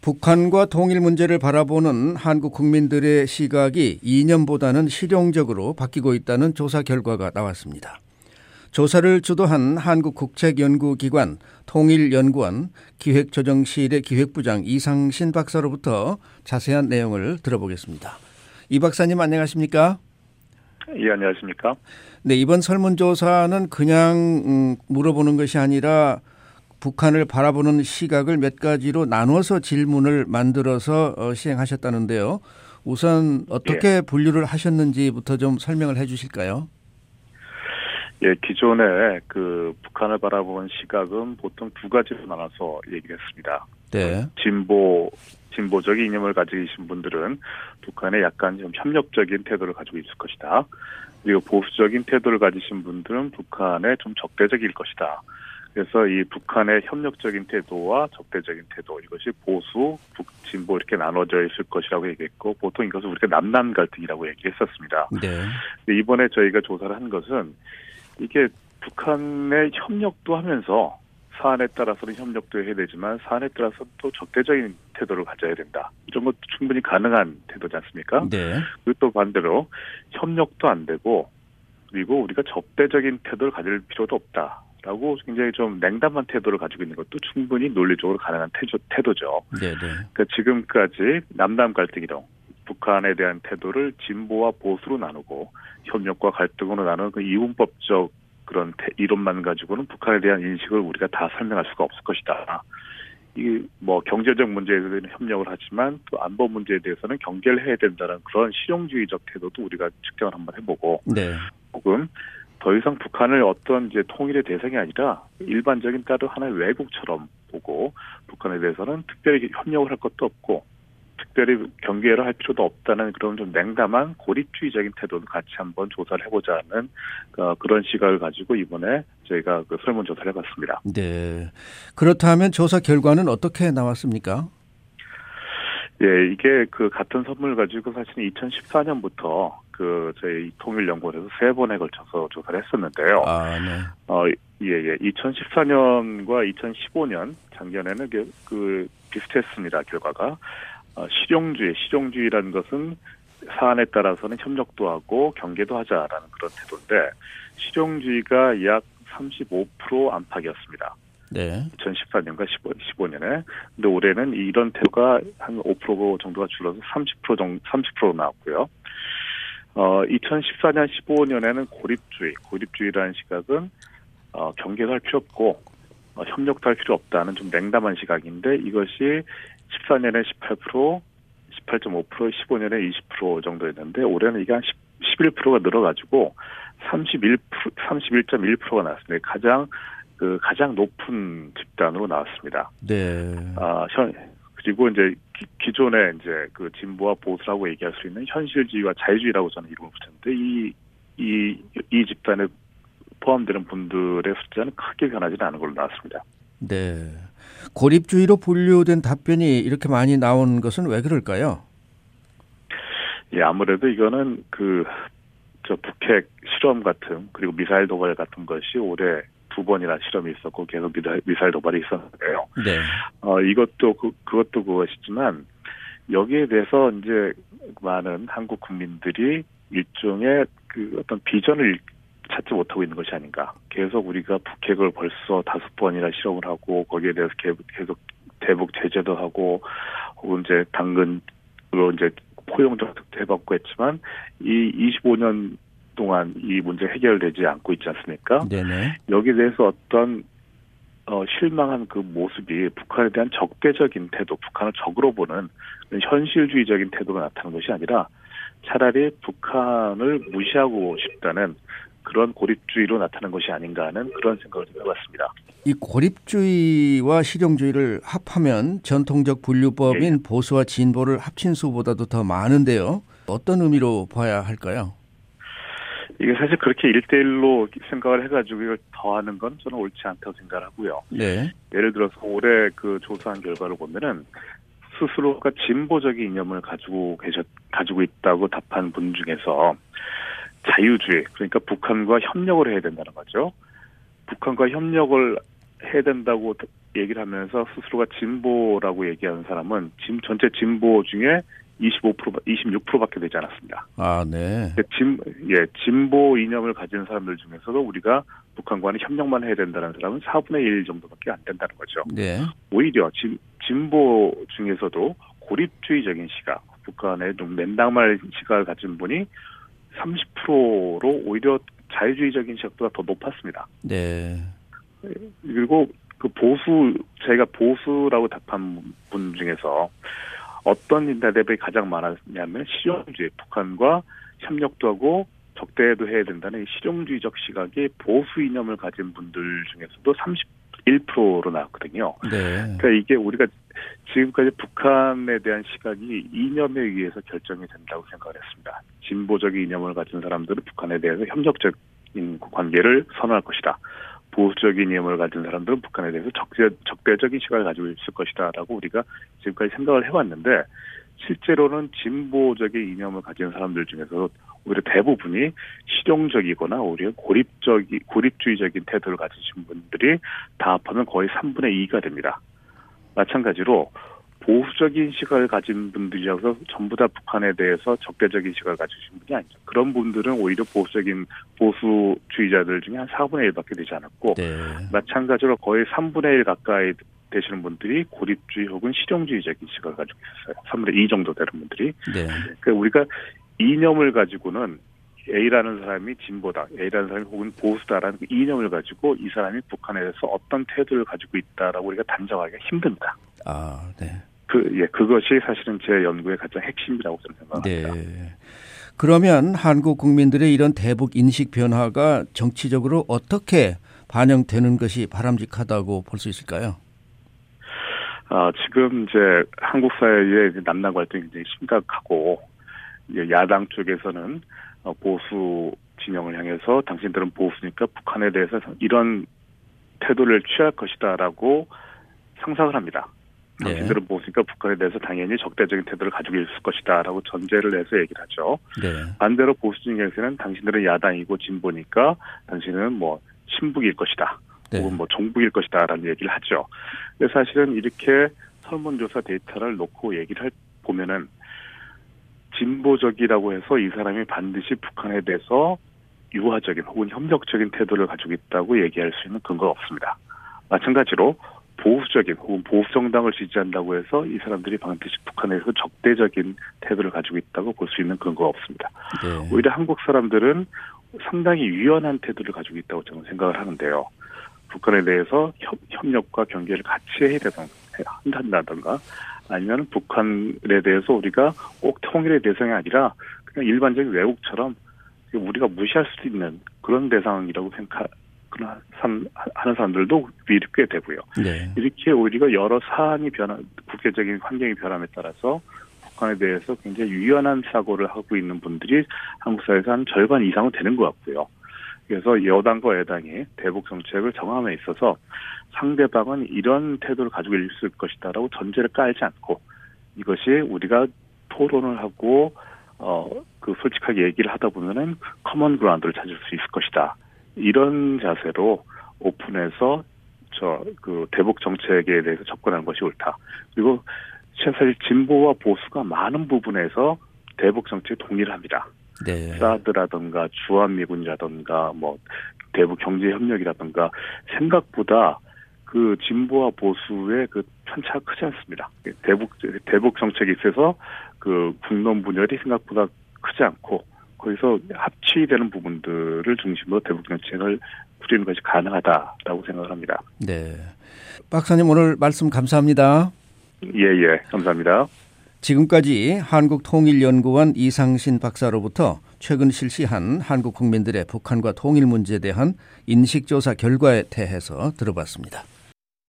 북한과 통일 문제를 바라보는 한국 국민들의 시각이 이념보다는 실용적으로 바뀌고 있다는 조사 결과가 나왔습니다. 조사를 주도한 한국국책연구기관 통일연구원 기획조정실의 기획부장 이상신 박사로부터 자세한 내용을 들어보겠습니다. 이 박사님 안녕하십니까? 예, 안녕하십니까? 네, 이번 설문조사는 그냥 물어보는 것이 아니라 북한을 바라보는 시각을 몇 가지로 나눠서 질문을 만들어서 시행하셨다는데요. 우선 어떻게 분류를 하셨는지부터 좀 설명을 해 주실까요? 예, 기존에 북한을 바라보는 시각은 보통 두 가지로 나눠서 얘기했습니다. 네. 진보적인 이념을 가지고 계신 분들은 북한에 약간 좀 협력적인 태도를 가지고 있을 것이다. 그리고 보수적인 태도를 가지신 분들은 북한에 좀 적대적일 것이다. 그래서 이 북한의 협력적인 태도와 적대적인 태도, 이것이 보수, 진보 이렇게 나눠져 있을 것이라고 얘기했고, 보통 이것을 우리가 남남 갈등이라고 얘기했었습니다. 네. 이번에 저희가 조사를 한 것은 이게 북한의 협력도 하면서 사안에 따라서는 협력도 해야 되지만 사안에 따라서 또 적대적인 태도를 가져야 된다. 이런 것도 충분히 가능한 태도지 않습니까? 네. 그리고 또 반대로 협력도 안 되고 그리고 우리가 적대적인 태도를 가질 필요도 없다라고 굉장히 좀 냉담한 태도를 가지고 있는 것도 충분히 논리적으로 가능한 태도죠. 네. 그러니까 지금까지 남남 갈등이로 북한에 대한 태도를 진보와 보수로 나누고 협력과 갈등으로 나누는 그 이분법적 그런 이론만 가지고는 북한에 대한 인식을 우리가 다 설명할 수가 없을 것이다. 이 경제적 문제에 대해서는 협력을 하지만 또 안보 문제에 대해서는 경계를 해야 된다는 그런 실용주의적 태도도 우리가 측정을 한번 해보고, 네. 혹은 더 이상 북한을 어떤 이제 통일의 대상이 아니라 일반적인 따로 하나의 외국처럼 보고 북한에 대해서는 특별히 협력을 할 것도 없고 특별히 경계를 할 필요도 없다는 그런 좀 냉담한 고립주의적인 태도도 같이 한번 조사를 해보자는 그런 시각을 가지고 이번에 저희가 설문조사를 해봤습니다. 네. 그렇다면 조사 결과는 어떻게 나왔습니까? 예, 이게 같은 선물을 가지고 사실은 2014년부터 저희 통일연구원에서 3번에 걸쳐서 조사를 했었는데요. 아, 네. 2014년과 2015년 작년에는 비슷했습니다, 결과가. 실용주의라는 것은 사안에 따라서는 협력도 하고 경계도 하자라는 그런 태도인데 실용주의가 약 35% 안팎이었습니다. 네. 2014년과 15년에. 근데 올해는 이런 태도가 한 5% 정도가 줄어서 30% 나왔고요. 2014년, 15년에는 고립주의라는 시각은 경계도 할 필요 없고 협력도 할 필요 없다는 좀 냉담한 시각인데 이것이 14년에 18%, 18.5%, 15년에 20% 정도였는데 올해는 이게 한 11%가 늘어가지고 31.1%가 나왔습니다. 가장 높은 집단으로 나왔습니다. 네. 그리고 이제 기존에 이제 진보와 보수라고 얘기할 수 있는 현실주의와 자유주의라고 저는 이름을 붙였는데 이 집단에 포함되는 분들의 숫자는 크게 변하지는 않은 걸로 나왔습니다. 네. 고립주의로 분류된 답변이 이렇게 많이 나온 것은 왜 그럴까요? 예, 아무래도 이거는 북핵 실험 같은 그리고 미사일 도발 같은 것이 올해 2번이나 실험이 있었고 계속 미사일 도발이 있었는데요. 네. 이것도 그것도 그것이지만 여기에 대해서 이제 많은 한국 국민들이 일종의 어떤 비전을 찾지 못하고 있는 것이 아닌가. 계속 우리가 북핵을 벌써 5번이나 실험을 하고 거기에 대해서 계속 대북 제재도 하고 혹은 이제 당근으로 이제 포용 정책도 해봤고 했지만 이 25년 동안 이 문제 해결되지 않고 있지 않습니까? 네네. 여기에 대해서 어떤 실망한 그 모습이 북한에 대한 적대적인 태도, 북한을 적으로 보는 현실주의적인 태도가 나타나는 것이 아니라 차라리 북한을 무시하고 싶다는 그런 고립주의로 나타난 것이 아닌가 하는 그런 생각을 좀 해봤습니다. 이 고립주의와 실용주의를 합하면 전통적 분류법인 보수와 진보를 합친 수보다도 더 많은데요. 어떤 의미로 봐야 할까요? 이게 사실 그렇게 1대1로 생각을 해가지고 이걸 더하는 건 저는 옳지 않다고 생각을 하고요. 네. 예를 들어서 올해 조사한 결과를 보면은 스스로가 진보적인 이념을 가지고 있다고 답한 분 중에서 자유주의, 그러니까 북한과 협력을 해야 된다는 거죠. 북한과 협력을 해야 된다고 얘기를 하면서 스스로가 진보라고 얘기하는 사람은 전체 진보 중에 26%밖에 되지 않았습니다. 아, 네. 진보 이념을 가진 사람들 중에서도 우리가 북한과는 협력만 해야 된다는 사람은 4분의 1 정도밖에 안 된다는 거죠. 네. 오히려 진보 중에서도 고립주의적인 시각, 북한의 맨당말 시각을 가진 분이 30%로 오히려 자유주의적인 시각보다 더 높았습니다. 네. 그리고 저희가 보수라고 답한 분 중에서 어떤 대답이 가장 많았냐면 실용주의, 북한과 협력도 하고 적대도 해야 된다는 실용주의적 시각이 보수 이념을 가진 분들 중에서도 31%로 나왔거든요. 네. 그러니까 이게 우리가 지금까지 북한에 대한 시각이 이념에 의해서 결정이 된다고 생각을 했습니다. 진보적인 이념을 가진 사람들은 북한에 대해서 협력적인 관계를 선호할 것이다. 보수적인 이념을 가진 사람들은 북한에 대해서 적대적인 시각을 가지고 있을 것이다라고 우리가 지금까지 생각을 해왔는데 실제로는 진보적인 이념을 가진 사람들 중에서 오히려 대부분이 실용적이거나 오히려 고립주의적인 태도를 가지신 분들이 다 합하면 거의 3분의 2가 됩니다. 마찬가지로 보수적인 시각을 가진 분들이라서 전부 다 북한에 대해서 적대적인 시각을 가지신 분이 아니죠. 그런 분들은 오히려 보수주의자들 중에 한 4분의 1밖에 되지 않았고 네. 마찬가지로 거의 3분의 1 가까이 되시는 분들이 고립주의 혹은 실용주의적인 시각을 가지고 있어요. 3분의 2 정도 되는 분들이. 네. 그러니까 우리가 이념을 가지고는 A라는 사람이 진보다, A라는 사람이 혹은 보수다라는 그 이념을 가지고 이 사람이 북한에 대해서 어떤 태도를 가지고 있다라고 우리가 단정하기가 힘듭니다. 아, 네. 그것이 사실은 제 연구의 가장 핵심이라고 저는 생각합니다. 네. 그러면 한국 국민들의 이런 대북 인식 변화가 정치적으로 어떻게 반영되는 것이 바람직하다고 볼 수 있을까요? 지금 이제 한국 사회의 남남 갈등이 굉장히 심각하고 야당 쪽에서는 보수 진영을 향해서 당신들은 보수니까 북한에 대해서 이런 태도를 취할 것이다라고 상상을 합니다. 당신들은 보수니까 북한에 대해서 당연히 적대적인 태도를 가지고 있을 것이다라고 전제를 해서 얘기를 하죠. 네. 반대로 보수 진영에서는 당신들은 야당이고 진보니까 당신은 뭐 친북일 것이다. 네. 혹은 뭐 종북일 것이다라는 얘기를 하죠. 근데 사실은 이렇게 설문조사 데이터를 놓고 얘기를 보면은 진보적이라고 해서 이 사람이 반드시 북한에 대해서 유화적인 혹은 협력적인 태도를 가지고 있다고 얘기할 수 있는 근거가 없습니다. 마찬가지로 보수적인 혹은 보수정당을 지지한다고 해서 이 사람들이 반드시 북한에 대해서 적대적인 태도를 가지고 있다고 볼 수 있는 근거가 없습니다. 네. 오히려 한국 사람들은 상당히 유연한 태도를 가지고 있다고 저는 생각을 하는데요. 북한에 대해서 협력과 경계를 같이 해야 한다든가 아니면 북한에 대해서 우리가 꼭 통일의 대상이 아니라 그냥 일반적인 외국처럼 우리가 무시할 수도 있는 그런 대상이라고 하는 사람들도 꽤 되고요. 네. 이렇게 우리가 여러 사안이 국제적인 환경이 변함에 따라서 북한에 대해서 굉장히 유연한 사고를 하고 있는 분들이 한국 사회에서 한 절반 이상은 되는 것 같고요. 그래서 여당과 여당이 대북 정책을 정함에 있어서 상대방은 이런 태도를 가지고 있을 것이다라고 전제를 깔지 않고 이것이 우리가 토론을 하고 솔직하게 얘기를 하다 보면은 커먼 그라운드를 찾을 수 있을 것이다. 이런 자세로 오픈해서 대북 정책에 대해서 접근하는 것이 옳다. 그리고 사실 진보와 보수가 많은 부분에서 대북 정책에 동의를 합니다. 네. 사드라든가 주한미군이라든가 뭐 대북 경제 협력이라든가 생각보다 그 진보와 보수의 그 편차가 크지 않습니다. 대북 정책에 있어서 그 국론 분열이 생각보다 크지 않고 거기서 합치되는 부분들을 중심으로 대북 정책을 부리는 것이 가능하다라고 생각을 합니다. 네, 박사님 오늘 말씀 감사합니다. 예, 감사합니다. 지금까지 한국통일연구원 이상신 박사로부터 최근 실시한 한국 국민들의 북한과 통일 문제에 대한 인식조사 결과에 대해서 들어봤습니다.